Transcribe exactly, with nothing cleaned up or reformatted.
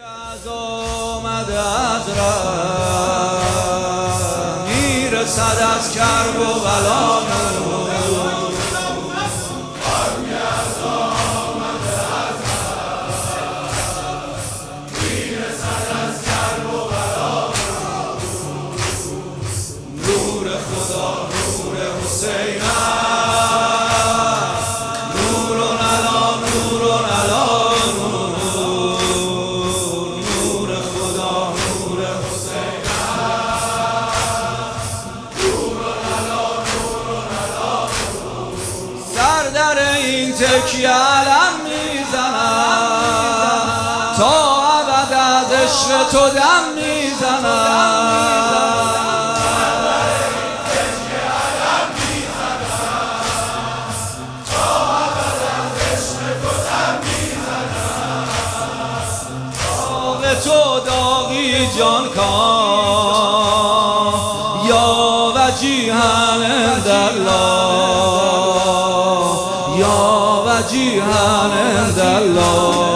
از آمده از ره میرسد از کرب و بلا نور خدا نور حسین نور علا نور علا نور خدا نور حسین نور علا نور علا سر در این تکیه علم میزنم تا ابد از عشق تو دم میزنم تو داغی جان کام یا وجیهن عندالله یا وجیهن عندالله